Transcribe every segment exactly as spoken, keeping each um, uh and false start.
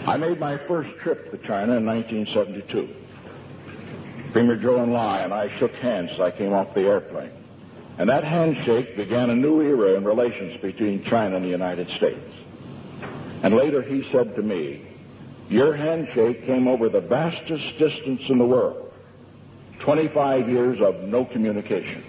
I made my first trip to China in nineteen seventy-two. Premier Zhou Enlai and I shook hands as I came off the airplane. And that handshake began a new era in relations between China and the United States. And later he said to me, your handshake came over the vastest distance in the world, twenty-five years of no communication.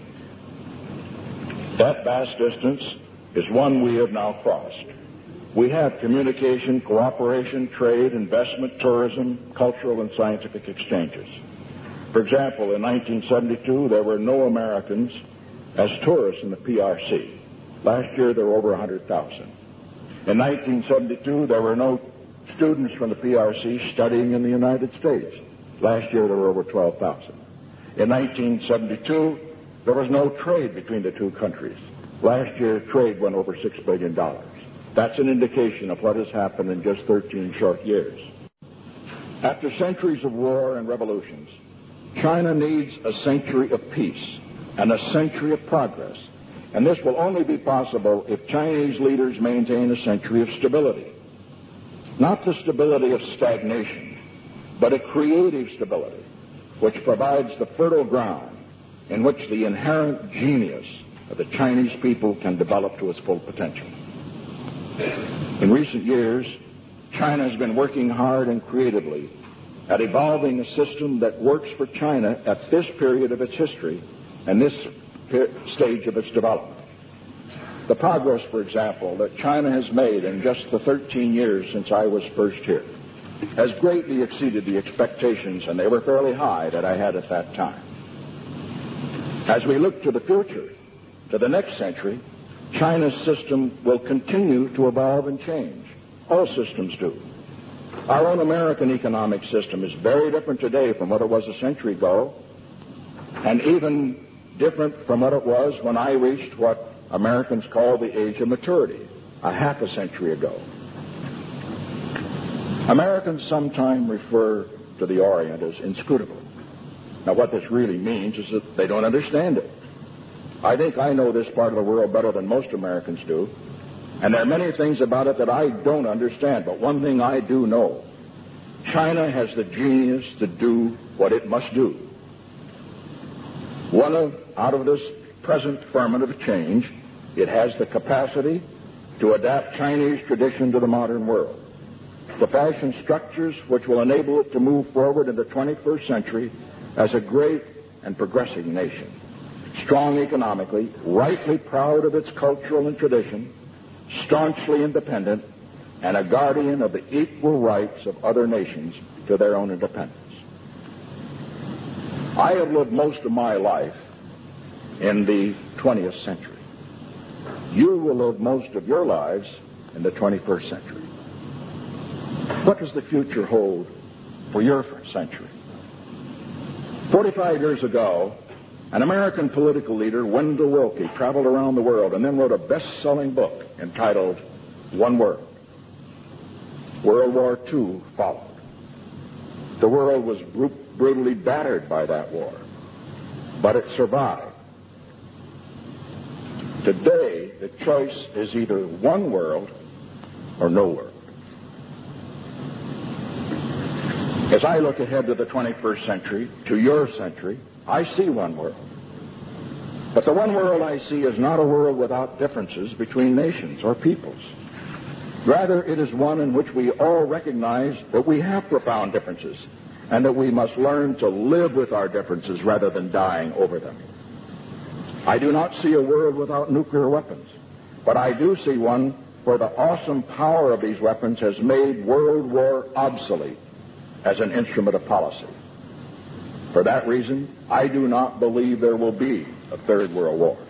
That vast distance is one we have now crossed. We have communication, cooperation, trade, investment, tourism, cultural and scientific exchanges. For example, in nineteen seventy-two, there were no Americans as tourists in the P R C. Last year, there were over one hundred thousand. In nineteen seventy-two, there were no students from the P R C studying in the United States. Last year, there were over twelve thousand. In nineteen seventy-two, there was no trade between the two countries. Last year, trade went over six billion dollars. That's an indication of what has happened in just thirteen short years. After centuries of war and revolutions, China needs a century of peace and a century of progress. And this will only be possible if Chinese leaders maintain a century of stability. Not the stability of stagnation, but a creative stability, which provides the fertile ground in which the inherent genius of the Chinese people can develop to its full potential. In recent years, China has been working hard and creatively at evolving a system that works for China at this period of its history and this stage of its development. The progress, for example, that China has made in just the thirteen years since I was first here has greatly exceeded the expectations, and they were fairly high, that I had at that time. As we look to the future, to the next century, China's system will continue to evolve and change. All systems do. Our own American economic system is very different today from what it was a century ago, and even different from what it was when I reached what Americans call the age of maturity, a half a century ago. Americans sometimes refer to the Orient as inscrutable. Now, what this really means is that they don't understand it. I think I know this part of the world better than most Americans do, and there are many things about it that I don't understand, but one thing I do know: China has the genius to do what it must do. One of, out of this present ferment of change, it has the capacity to adapt Chinese tradition to the modern world, to fashion structures which will enable it to move forward in the twenty-first century as a great and progressing nation, strong economically, rightly proud of its cultural and tradition, staunchly independent, and a guardian of the equal rights of other nations to their own independence. I have lived most of my life in the twentieth century. You will live most of your lives in the twenty-first century. What does the future hold for your century? Forty-five years ago, an American political leader, Wendell Willkie, traveled around the world and then wrote a best-selling book entitled One World. World War Two followed. The world was br- brutally battered by that war, but it survived. Today, the choice is either one world or no world. As I look ahead to the twenty-first century, to your century, I see one world. But the one world I see is not a world without differences between nations or peoples. Rather, it is one in which we all recognize that we have profound differences and that we must learn to live with our differences rather than dying over them. I do not see a world without nuclear weapons, but I do see one where the awesome power of these weapons has made world war obsolete as an instrument of policy. For that reason, I do not believe there will be a third world war.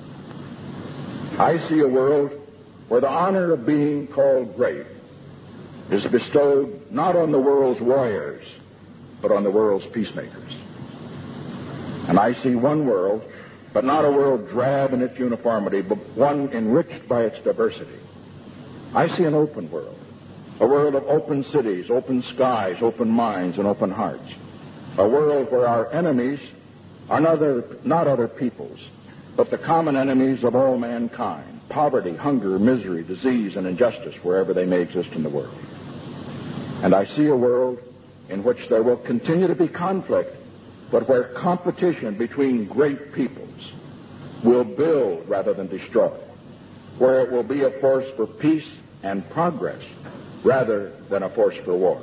I see a world where the honor of being called great is bestowed not on the world's warriors, but on the world's peacemakers. And I see one world, but not a world drab in its uniformity, but one enriched by its diversity. I see an open world, a world of open cities, open skies, open minds, and open hearts. A world where our enemies are not other, not other peoples, but the common enemies of all mankind: poverty, hunger, misery, disease, and injustice wherever they may exist in the world. And I see a world in which there will continue to be conflict, but where competition between great peoples will build rather than destroy, where it will be a force for peace and progress rather than a force for war.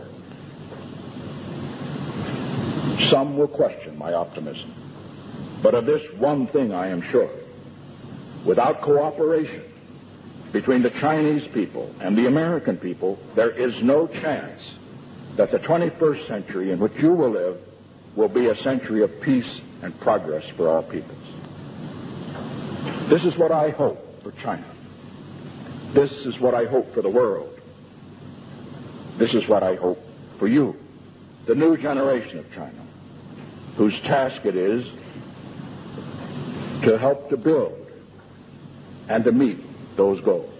Some will question my optimism, but of this one thing I am sure. Without cooperation between the Chinese people and the American people, there is no chance that the twenty-first century in which you will live will be a century of peace and progress for all peoples. This is what I hope for China. This is what I hope for the world. This is what I hope for you, the new generation of China, whose task it is to help to build and to meet those goals.